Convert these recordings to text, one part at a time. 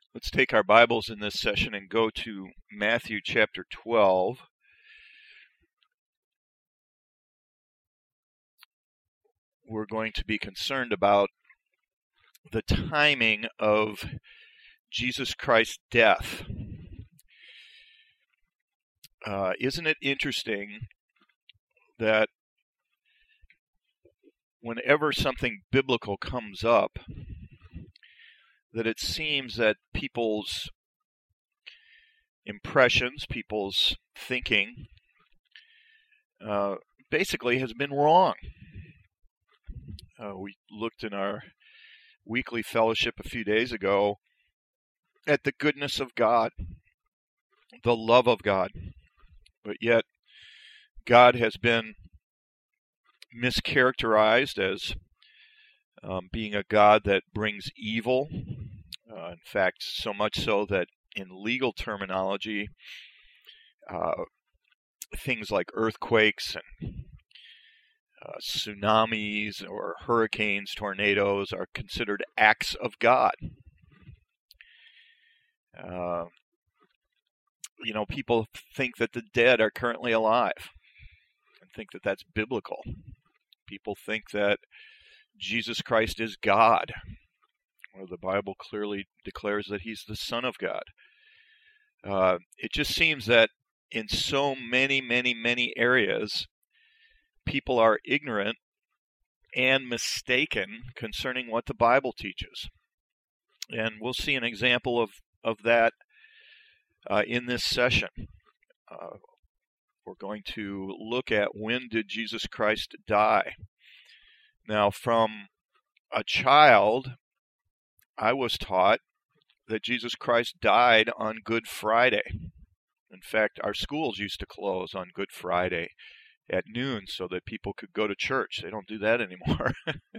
Let's take our Bibles in this session and go to Matthew chapter 12. We're going to be concerned about the timing of Jesus Christ's death. Isn't it interesting that whenever something biblical comes up, that it seems that people's impressions, people's thinking, basically has been wrong. We looked in our weekly fellowship a few days ago at the goodness of God, the love of God, but yet God has been mischaracterized as being a God that brings evil. In fact, so much so that in legal terminology, things like earthquakes and tsunamis or hurricanes, tornadoes are considered acts of God. People think that the dead are currently alive and think that that's biblical. People think that Jesus Christ is God. Well, the Bible clearly declares that he's the Son of God. It just seems that in so many areas, people are ignorant and mistaken concerning what the Bible teaches. And we'll see an example of that in this session. We're going to look at when did Jesus Christ die. Now, from a child, I was taught that Jesus Christ died on Good Friday. In fact, our schools used to close on Good Friday at noon so that people could go to church. They don't do that anymore.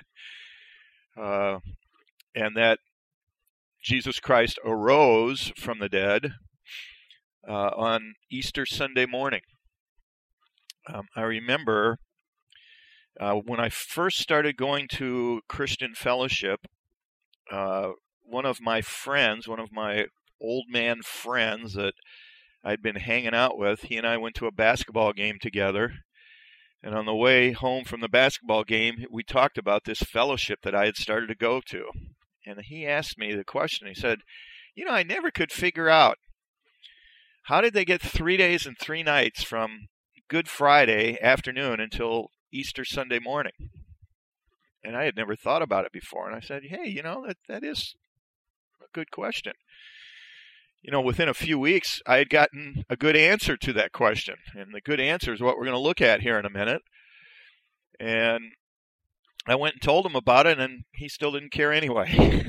And that Jesus Christ arose from the dead on Easter Sunday morning. I remember when I first started going to Christian fellowship, one of my old man friends that I'd been hanging out with, he and I went to a basketball game together. And on the way home from the basketball game, we talked about this fellowship that I had started to go to. And he asked me the question. He said, I never could figure out, how did they get 3 days and 3 nights from Good Friday afternoon until Easter Sunday morning? And I had never thought about it before. And I said, hey, that is a good question. Within a few weeks, I had gotten a good answer to that question. And the good answer is what we're going to look at here in a minute. And I went and told him about it, and he still didn't care anyway.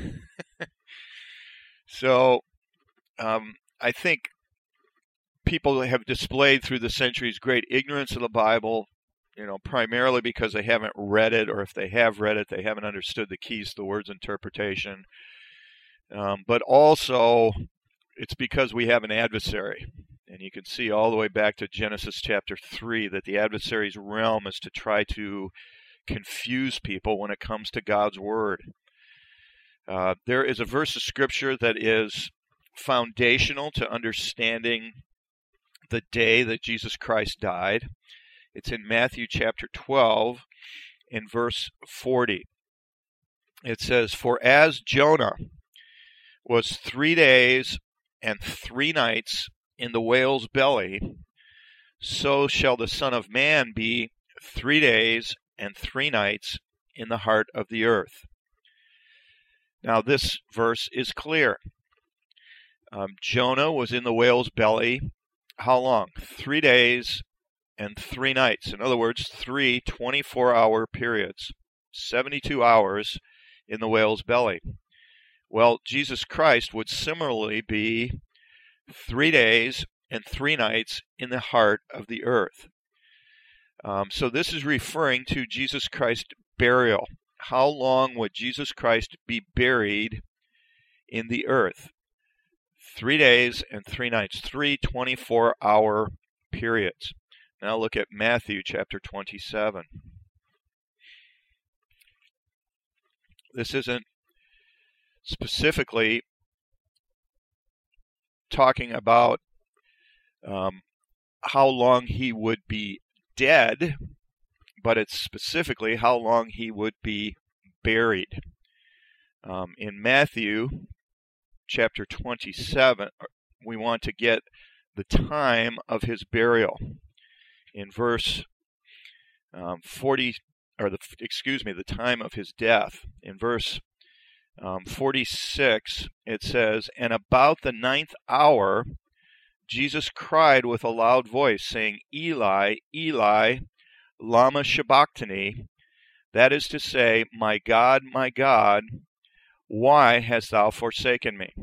So I think people have displayed through the centuries great ignorance of the Bible, primarily because they haven't read it, or if they have read it, they haven't understood the keys to the word's interpretation. But also, it's because we have an adversary. And you can see all the way back to Genesis chapter 3 that the adversary's realm is to try to confuse people when it comes to God's word. There is a verse of Scripture that is foundational to understanding the day that Jesus Christ died. It's in Matthew chapter 12 in verse 40. It says, "For as Jonah was 3 days and 3 nights in the whale's belly, so shall the Son of Man be 3 days and 3 nights in the heart of the earth." Now this verse is clear. Jonah was in the whale's belly how long? 3 days and 3 nights. In other words, 3 24-hour periods. 72 hours in the whale's belly. Well, Jesus Christ would similarly be 3 days and 3 nights in the heart of the earth. So this is referring to Jesus Christ's burial. How long would Jesus Christ be buried in the earth? 3 days and 3 nights. 3 24-hour periods. Now look at Matthew chapter 27. This isn't specifically talking about how long he would be dead, but it's specifically how long he would be buried. In Matthew chapter 27, we want to get the time of his burial. In verse 40, or the time of his death. In verse 46, it says, "And about the 9th hour, Jesus cried with a loud voice, saying, Eli, Eli, lama sabachthani, that is to say, my God, why hast thou forsaken me?"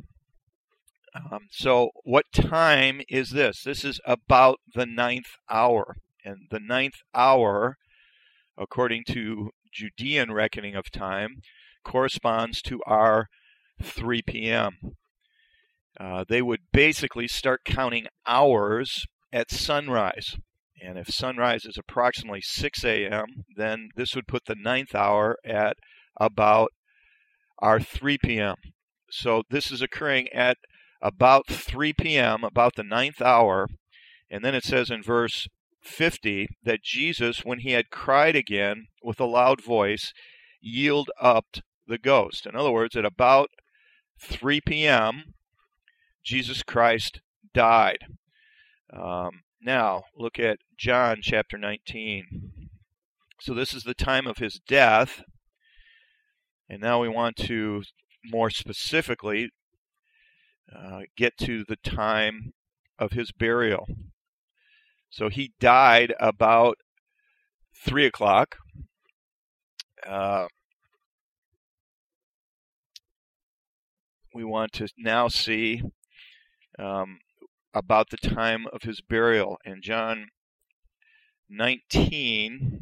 So what time is this? This is about the 9th hour. And the 9th hour, according to Judean reckoning of time, corresponds to our 3 p.m. They would basically start counting hours at sunrise. And if sunrise is approximately 6 a.m., then this would put the 9th hour at about our 3 p.m. So this is occurring at about 3 p.m., about the 9th hour. And then it says in verse 50 that Jesus, when he had cried again with a loud voice, yielded up the ghost. In other words, at about 3 p.m., Jesus Christ died. Now, look at John chapter 19. So this is the time of his death. And now we want to more specifically get to the time of his burial. So he died about 3 o'clock. We want to now see about the time of his burial. In John 19,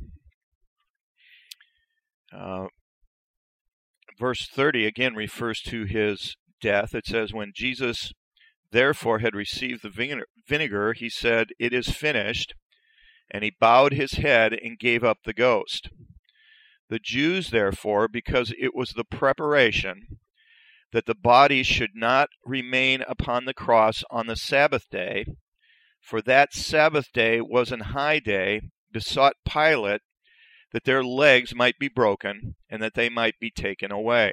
verse 30 again refers to his death. It says, "When Jesus therefore had received the vinegar, he said, 'It is finished,' and he bowed his head and gave up the ghost. The Jews therefore, because it was the preparation that the body should not remain upon the cross on the Sabbath day, for that Sabbath day was an high day, besought Pilate that their legs might be broken and that they might be taken away."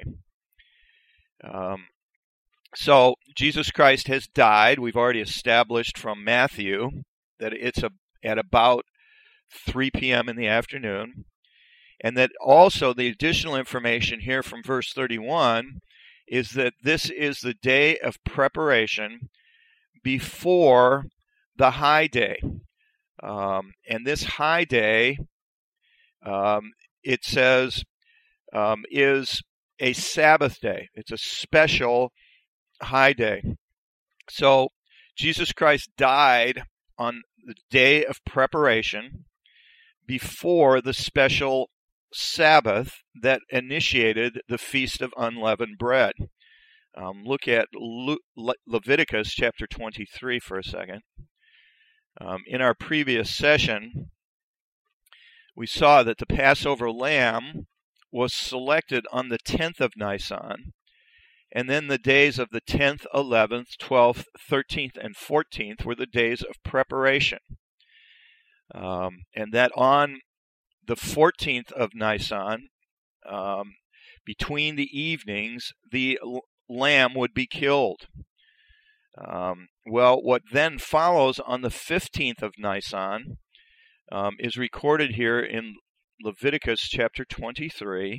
So Jesus Christ has died. We've already established from Matthew that it's at about 3 p.m. in the afternoon. And that also the additional information here from verse 31 is that this is the day of preparation before the high day. And this high day, it says, is a Sabbath day. It's a special high day. So Jesus Christ died on the day of preparation before the special Sabbath that initiated the Feast of Unleavened Bread. Look at Leviticus chapter 23 for a second. In our previous session, we saw that the Passover lamb was selected on the 10th of Nisan, and then the days of the 10th, 11th, 12th, 13th, and 14th were the days of preparation. And that on the 14th of Nisan, between the evenings, the lamb would be killed. Well, what then follows on the 15th of Nisan is recorded here in Leviticus chapter 23.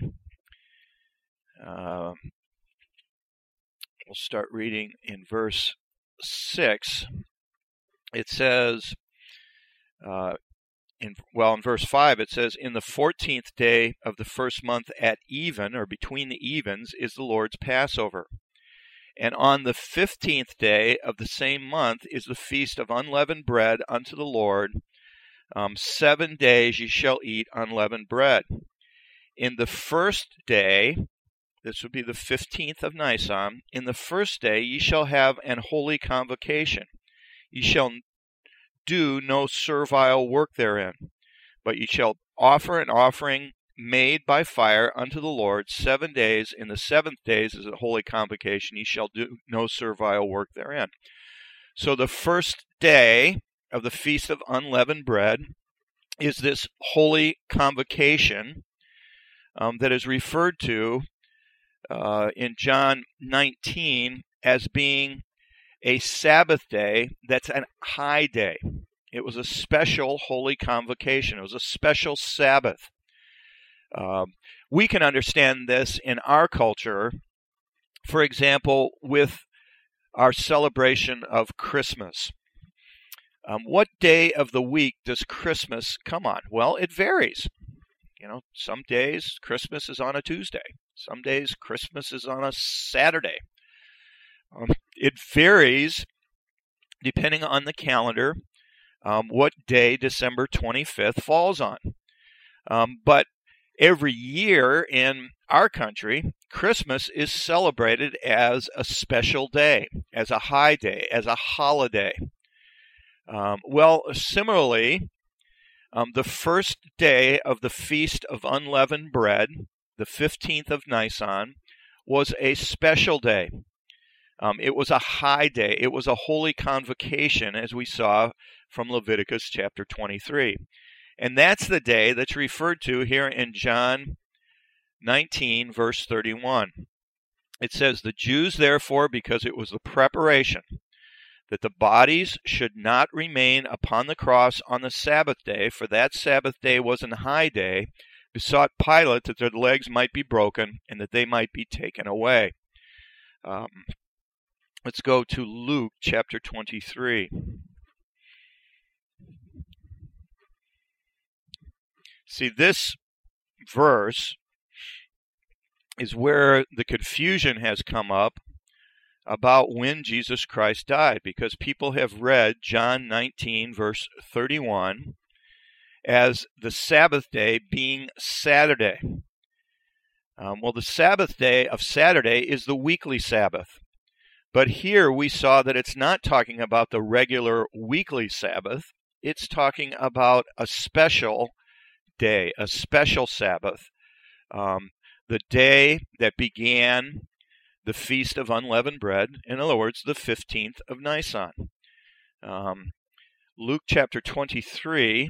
We'll start reading in verse 6. It says, in verse 5, it says, "In the 14th day of the first month at even," or between the evens, "is the Lord's Passover. And on the 15th day of the same month is the feast of unleavened bread unto the Lord. 7 days ye shall eat unleavened bread. In the first day," this would be the 15th of Nisan, "in the first day ye shall have an holy convocation. Ye shall do no servile work therein, but ye shall offer an offering made by fire unto the Lord 7 days. In the 7th day is a holy convocation. Ye shall do no servile work therein." So the first day of the Feast of Unleavened Bread is this holy convocation that is referred to in John 19 as being a Sabbath day that's a high day. It was a special holy convocation. It was a special Sabbath. We can understand this in our culture, for example, with our celebration of Christmas. What day of the week does Christmas come on? Well, it varies. Some days Christmas is on a Tuesday. Some days Christmas is on a Saturday. It varies depending on the calendar, what day December 25th falls on. But every year in our country, Christmas is celebrated as a special day, as a high day, as a holiday. Similarly, the first day of the Feast of Unleavened Bread, the 15th of Nisan, was a special day. It was a high day. It was a holy convocation, as we saw from Leviticus chapter 23. And that's the day that's referred to here in John 19, verse 31. It says, "The Jews, therefore, because it was the preparation that the bodies should not remain upon the cross on the Sabbath day, for that Sabbath day was an high day, besought Pilate that their legs might be broken and that they might be taken away." Let's go to Luke chapter 23. See, this verse is where the confusion has come up about when Jesus Christ died, because people have read John 19, verse 31, as the Sabbath day being Saturday. The Sabbath day of Saturday is the weekly Sabbath. But here we saw that it's not talking about the regular weekly Sabbath. It's talking about a special day, a special Sabbath, the day that began the Feast of Unleavened Bread, in other words, the 15th of Nisan. Luke chapter 23.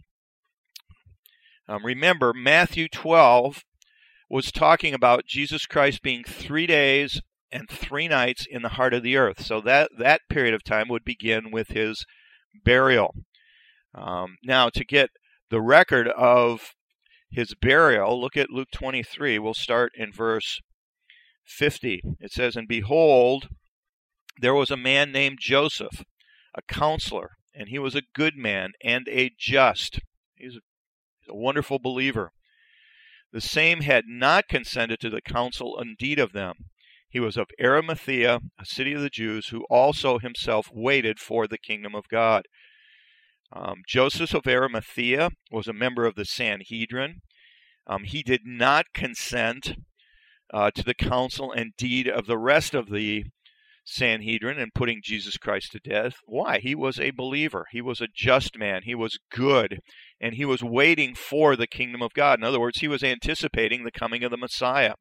Remember, Matthew 12 was talking about Jesus Christ being 3 days and 3 nights in the heart of the earth. So that period of time would begin with his burial. Now, to get the record of his burial, look at Luke 23. We'll start in verse 50. It says, "And behold, there was a man named Joseph, a counselor, and he was a good man and a just." He's a wonderful believer. "The same had not consented to the counsel and deed of them. He was of Arimathea, a city of the Jews, who also himself waited for the kingdom of God." Joseph of Arimathea was a member of the Sanhedrin. He did not consent to the counsel and deed of the rest of the Sanhedrin in putting Jesus Christ to death. Why? He was a believer. He was a just man. He was good. And he was waiting for the kingdom of God. In other words, he was anticipating the coming of the Messiah.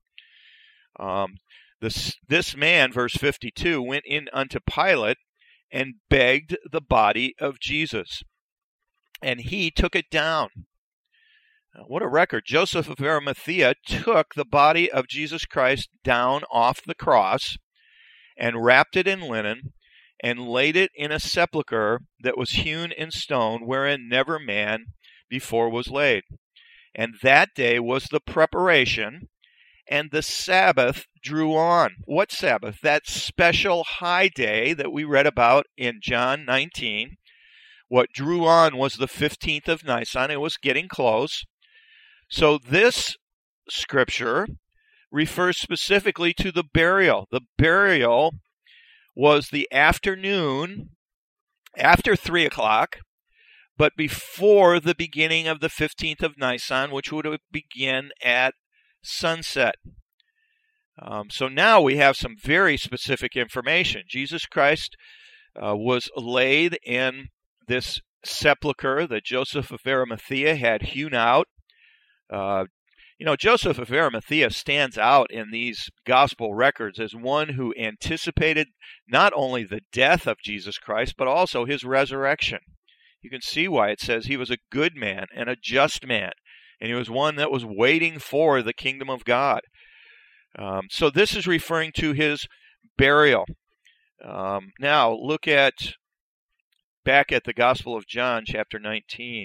This man, verse 52, went in unto Pilate and begged the body of Jesus. And he took it down. What a record. Joseph of Arimathea took the body of Jesus Christ down off the cross and wrapped it in linen and laid it in a sepulchre that was hewn in stone, wherein never man before was laid. And that day was the preparation, and the Sabbath drew on. What Sabbath? That special high day that we read about in John 19. What drew on was the 15th of Nisan. It was getting close. So this scripture refers specifically to the burial. The burial was the afternoon, after 3 o'clock, but before the beginning of the 15th of Nisan, which would begin at sunset. So now we have some very specific information. Jesus Christ was laid in this sepulcher that Joseph of Arimathea had hewn out. Joseph of Arimathea stands out in these gospel records as one who anticipated not only the death of Jesus Christ, but also his resurrection. You can see why it says he was a good man and a just man, and he was one that was waiting for the kingdom of God. So this is referring to his burial. Now, look back at the Gospel of John, chapter 19.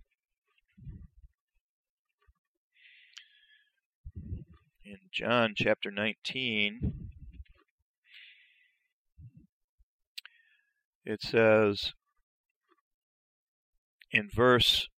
In John chapter 19, it says in verse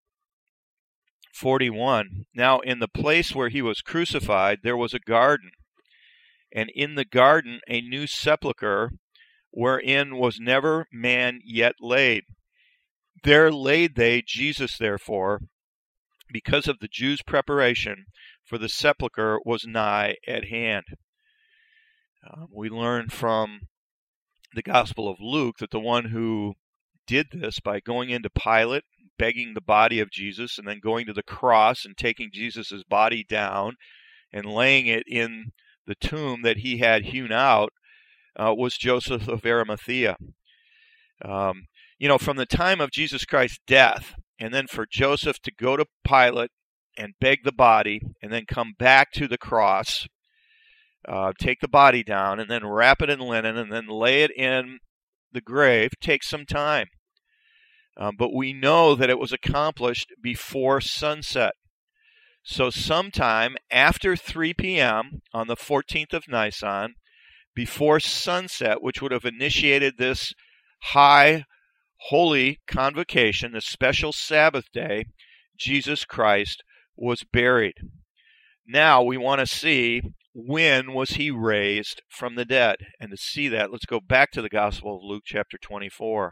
41, "Now in the place where he was crucified there was a garden, and in the garden a new sepulchre, wherein was never man yet laid. There laid they Jesus therefore, because of the Jews' preparation, for the sepulchre was nigh at hand." We learn from the Gospel of Luke that the one who did this by going into Pilate, begging the body of Jesus, and then going to the cross and taking Jesus' body down and laying it in the tomb that he had hewn out, was Joseph of Arimathea. From the time of Jesus Christ's death, and then for Joseph to go to Pilate and beg the body, and then come back to the cross, take the body down, and then wrap it in linen, and then lay it in the grave, takes some time. But we know that it was accomplished before sunset. So sometime after 3 p.m. on the 14th of Nisan, before sunset, which would have initiated this high holy convocation, this special Sabbath day, Jesus Christ was buried. Now we want to see, when was he raised from the dead? And to see that, let's go back to the Gospel of Luke chapter 24.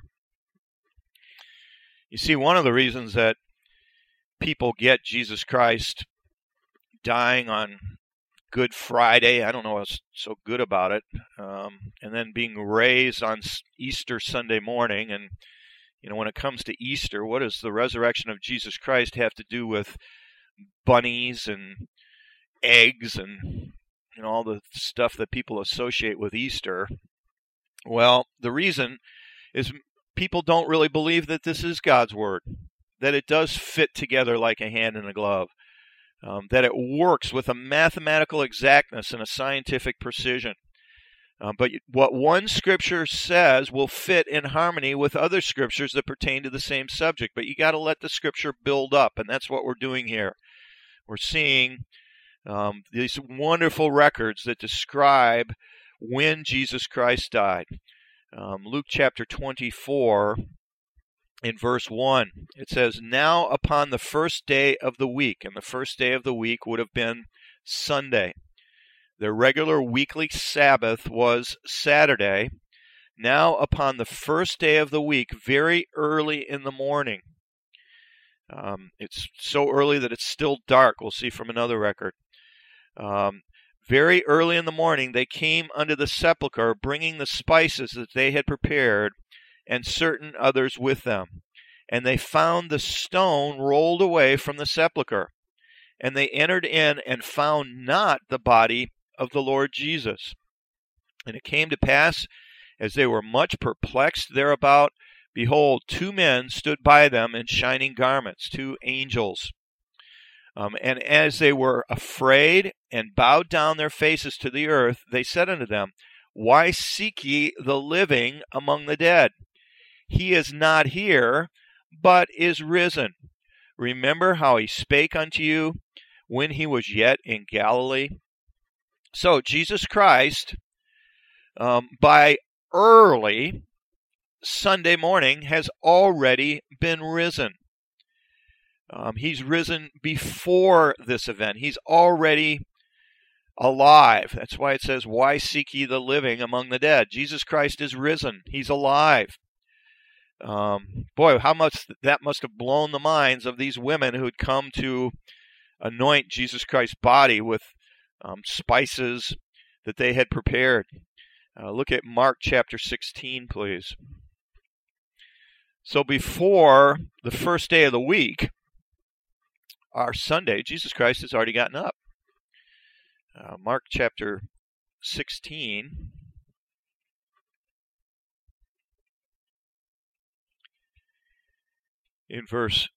You see, one of the reasons that people get Jesus Christ dying on Good Friday, I don't know what's so good about it, and then being raised on Easter Sunday morning. And, when it comes to Easter, what does the resurrection of Jesus Christ have to do with bunnies and eggs and all the stuff that people associate with Easter? Well, the reason is people don't really believe that this is God's Word, that it does fit together like a hand in a glove, that it works with a mathematical exactness and a scientific precision. But what one Scripture says will fit in harmony with other Scriptures that pertain to the same subject. But you got to let the Scripture build up, and that's what we're doing here. We're seeing these wonderful records that describe when Jesus Christ died. Luke chapter 24, in verse 1, it says, "Now upon the first day of the week," and the first day of the week would have been Sunday. Their regular weekly Sabbath was Saturday. Now upon the first day of the week, very early in the morning. It's so early that it's still dark. We'll see from another record. Very early in the morning, they came unto the sepulchre, bringing the spices that they had prepared, and certain others with them. And they found the stone rolled away from the sepulchre. And they entered in and found not the body of the Lord Jesus. And it came to pass, as they were much perplexed thereabout, behold, 2 men stood by them in shining garments, 2 angels. And as they were afraid and bowed down their faces to the earth, they said unto them, Why seek ye the living among the dead? He is not here, but is risen. Remember how he spake unto you when he was yet in Galilee? So Jesus Christ, by early Sunday morning, has already been risen. He's risen before this event. He's already alive. That's why it says, Why seek ye the living among the dead? Jesus Christ is risen. He's alive. Boy, how much that must have blown the minds of these women who had come to anoint Jesus Christ's body with spices that they had prepared. Look at Mark chapter 16, please. So before the first day of the week, our Sunday, Jesus Christ has already gotten up. Mark chapter 16. In verse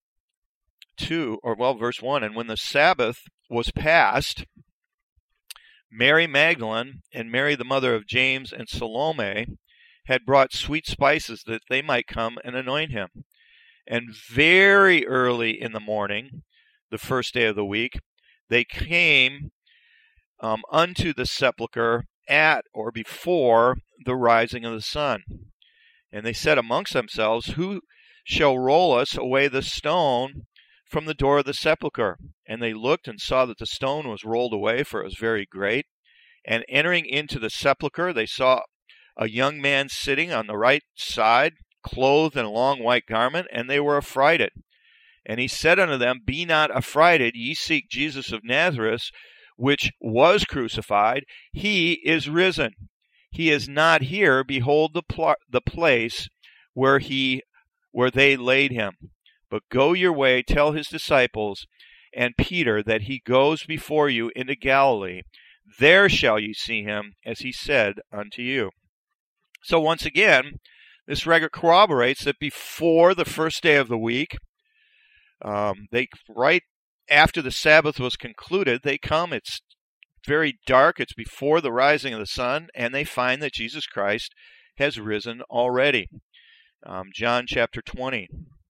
1, and when the Sabbath was past, Mary Magdalene and Mary the mother of James and Salome had brought sweet spices that they might come and anoint him. And very early in the morning, the first day of the week, they came unto the sepulchre at or before the rising of the sun. And they said amongst themselves, Who shall roll us away the stone from the door of the sepulchre? And they looked and saw that the stone was rolled away, for it was very great. And entering into the sepulchre, they saw a young man sitting on the right side, clothed in a long white garment, and they were affrighted. And he said unto them, Be not affrighted, ye seek Jesus of Nazareth, which was crucified. He is risen. He is not here. Behold the place where they laid him. But go your way, tell his disciples and Peter that he goes before you into Galilee. There shall ye see him, as he said unto you. So once again, this record corroborates that before the first day of the week, right after the Sabbath was concluded, they come. It's very dark. It's before the rising of the sun, and they find that Jesus Christ has risen already. John chapter 20.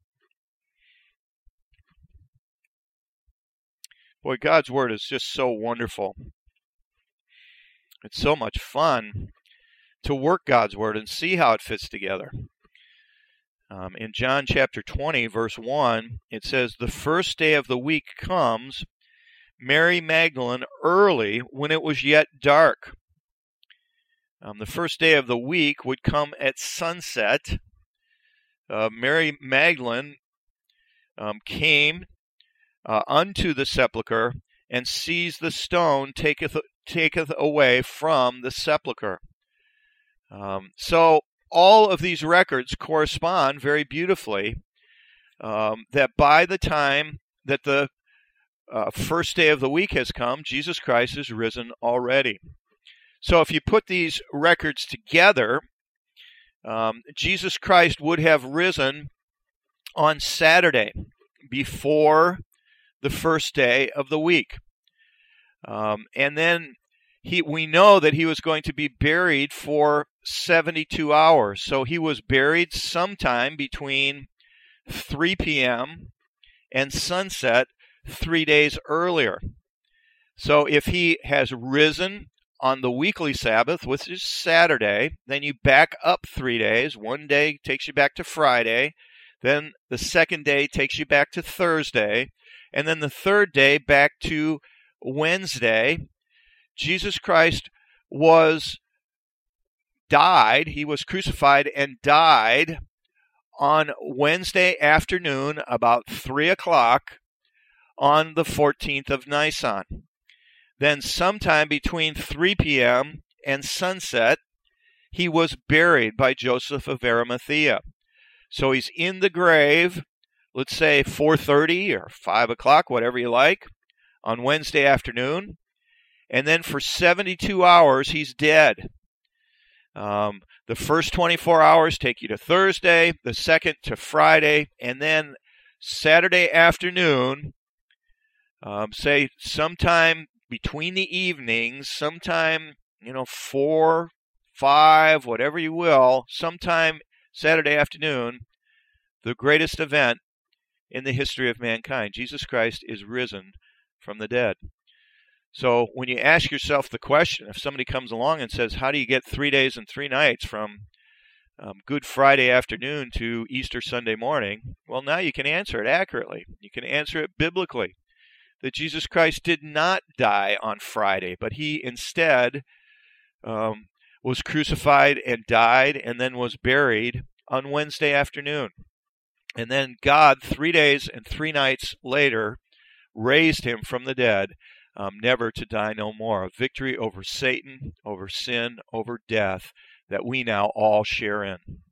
Boy, God's Word is just so wonderful. It's so much fun to work God's Word and see how it fits together. In John chapter 20, verse 1, it says, The first day of the week comes, Mary Magdalene early, when it was yet dark. The first day of the week would come at sunset. Mary Magdalene came unto the sepulchre, and sees the stone taketh away from the sepulchre. So all of these records correspond very beautifully, that by the time that the first day of the week has come, Jesus Christ is risen already. So if you put these records together, Jesus Christ would have risen on Saturday before the first day of the week. And then we know that he was going to be buried for 72 hours. So he was buried sometime between 3 p.m. and sunset 3 days earlier. So if he has risen on the weekly Sabbath, which is Saturday, then you back up 3 days. One day takes you back to Friday. Then the second day takes you back to Thursday. And then the third day back to Wednesday. Jesus Christ died. He was crucified and died on Wednesday afternoon about 3 o'clock on the 14th of Nisan. Then sometime between 3 p.m. and sunset, he was buried by Joseph of Arimathea. So he's in the grave, let's say 4:30 or 5 o'clock, whatever you like, on Wednesday afternoon. And then for 72 hours, he's dead. The first 24 hours take you to Thursday, the second to Friday, and then Saturday afternoon, say sometime between the evenings, sometime, 4, 5, whatever you will, sometime Saturday afternoon, the greatest event in the history of mankind. Jesus Christ is risen from the dead. So when you ask yourself the question, if somebody comes along and says, how do you get 3 days and 3 nights from Good Friday afternoon to Easter Sunday morning? Well, now you can answer it accurately. You can answer it biblically. That Jesus Christ did not die on Friday, but he instead was crucified and died and then was buried on Wednesday afternoon. And then God, 3 days and 3 nights later, raised him from the dead, never to die no more. A victory over Satan, over sin, over death, that we now all share in.